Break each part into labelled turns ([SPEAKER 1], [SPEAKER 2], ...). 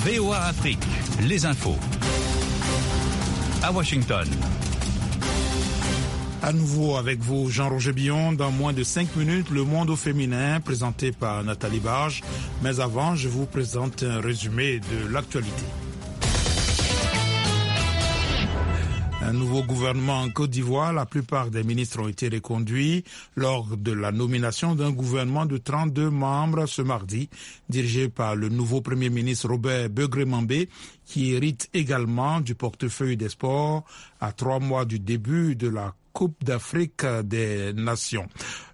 [SPEAKER 1] VOA Afrique, les infos. À Washington.
[SPEAKER 2] À nouveau avec vous, Jean-Roger Billon. Dans moins de 5 minutes, le monde au féminin, présenté par Nathalie Barge. Mais avant, je vous présente un résumé de l'actualité. Un nouveau gouvernement en Côte d'Ivoire. La plupart des ministres ont été reconduits lors de la nomination d'un gouvernement de 32 membres ce mardi, dirigé par le nouveau Premier ministre Robert Begré-Mambé, qui hérite également du portefeuille des sports à 3 mois du début de la Coupe d'Afrique des Nations.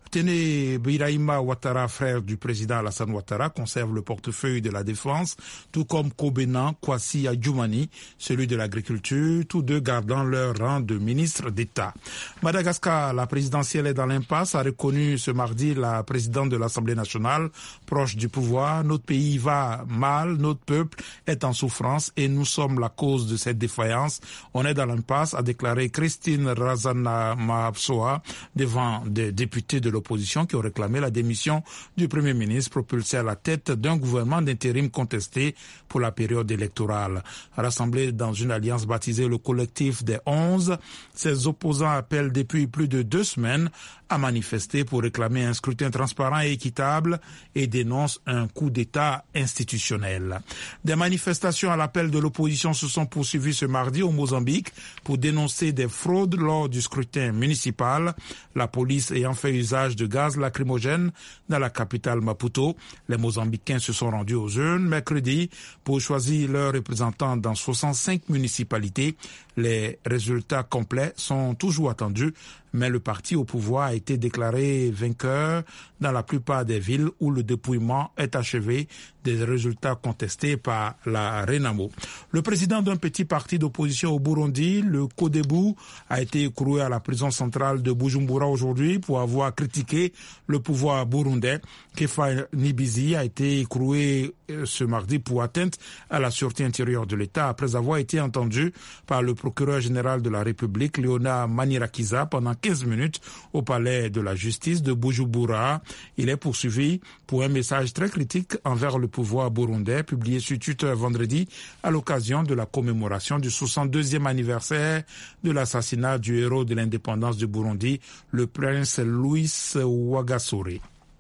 [SPEAKER 2] Tene Birahima Ouattara, frère du président Alassane Ouattara, conserve le portefeuille de la défense, tout comme Kobena Kwasi Adjoumani, celui de l'agriculture, tous deux gardant leur rang de ministre d'État. Madagascar, la présidentielle est dans l'impasse, a reconnu ce mardi la présidente de l'Assemblée nationale, proche du pouvoir. Notre pays va mal, notre peuple est en souffrance et nous sommes la cause de cette défaillance. On est dans l'impasse, a déclaré Christine Razana Maapsoa devant des députés de l'opposition qui ont réclamé la démission du Premier ministre propulsé à la tête d'un gouvernement d'intérim contesté pour la période électorale. Rassemblés dans une alliance baptisée le Collectif des 11, ses opposants appellent depuis plus de 2 semaines à manifester pour réclamer un scrutin transparent et équitable et dénoncent un coup d'État institutionnel. Des manifestations à l'appel de l'opposition se sont poursuivies ce mardi au Mozambique pour dénoncer des fraudes lors du scrutin municipal, la police ayant fait usage de gaz lacrymogène dans la capitale Maputo. Les Mozambicains se sont rendus aux urnes mercredi pour choisir leurs représentants dans 65 municipalités. Les résultats complets sont toujours attendus, mais le parti au pouvoir a été déclaré vainqueur dans la plupart des villes où le dépouillement est achevé, des résultats contestés par la Renamo. Le président d'un petit parti d'opposition au Burundi, le Codebu, a été écroué à la prison centrale de Bujumbura aujourd'hui pour avoir critiqué le pouvoir burundais. Kefa Nibizi a été écroué ce mardi pour atteinte à la sûreté intérieure de l'État après avoir été entendu par le procureur général de la République, Léona Manirakiza, pendant 15 minutes au palais de la justice de Bujumbura. Il est poursuivi pour un message très critique envers le pouvoir burundais, publié sur Twitter vendredi à l'occasion de la commémoration du 62e anniversaire de l'assassinat du héros de l'indépendance du Burundi, le prince Louis Rwagasore.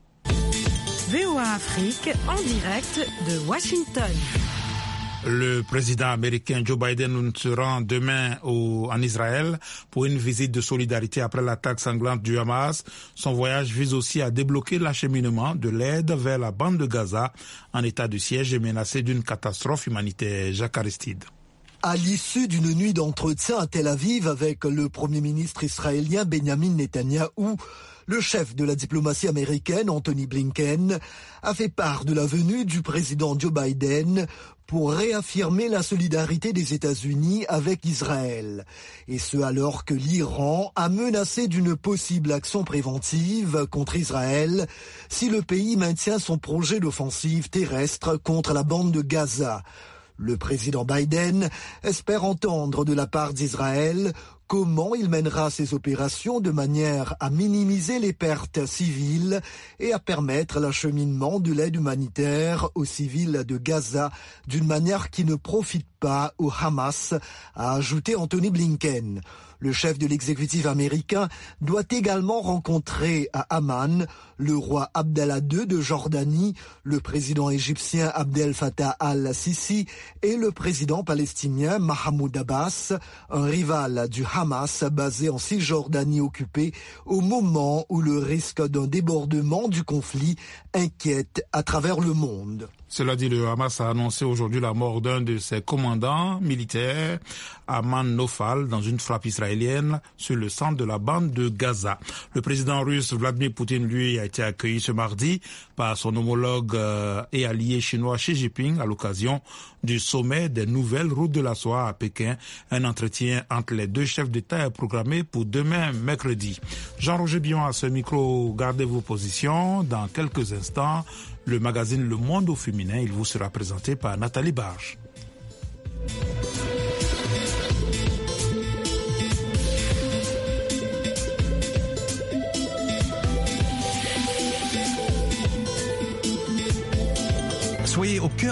[SPEAKER 3] VOA Afrique en direct de Washington.
[SPEAKER 2] Le président américain Joe Biden se rend demain en Israël pour une visite de solidarité après l'attaque sanglante du Hamas. Son voyage vise aussi à débloquer l'acheminement de l'aide vers la bande de Gaza en état de siège et menacée d'une catastrophe humanitaire. Jacques Aristide.
[SPEAKER 4] À l'issue d'une nuit d'entretien à Tel Aviv avec le Premier ministre israélien Benjamin Netanyahou, le chef de la diplomatie américaine, Anthony Blinken, a fait part de la venue du président Joe Biden pour réaffirmer la solidarité des États-Unis avec Israël. Et ce alors que l'Iran a menacé d'une possible action préventive contre Israël si le pays maintient son projet d'offensive terrestre contre la bande de Gaza. Le président Biden espère entendre de la part d'Israël comment il mènera ses opérations de manière à minimiser les pertes civiles et à permettre l'acheminement de l'aide humanitaire aux civils de Gaza d'une manière qui ne profite pas au Hamas, a ajouté Anthony Blinken. Le chef de l'exécutif américain doit également rencontrer à Amman le roi Abdallah II de Jordanie, le président égyptien Abdel Fattah al-Sisi et le président palestinien Mahmoud Abbas, un rival du Hamas basé en Cisjordanie occupée, au moment où le risque d'un débordement du conflit inquiète à travers le monde.
[SPEAKER 2] Cela dit, le Hamas a annoncé aujourd'hui la mort d'un de ses commandants militaires, Aman Nofal, dans une frappe israélienne sur le centre de la bande de Gaza. Le président russe Vladimir Poutine, lui, a été accueilli ce mardi par son homologue et allié chinois Xi Jinping à l'occasion du sommet des nouvelles routes de la soie à Pékin. Un entretien entre les deux chefs d'État est programmé pour demain, mercredi. Jean-Roger Billon à ce micro, gardez vos positions. Dans quelques instants, le magazine Le Monde au féminin, il vous sera présenté par Nathalie Barge.
[SPEAKER 1] Soyez au cœur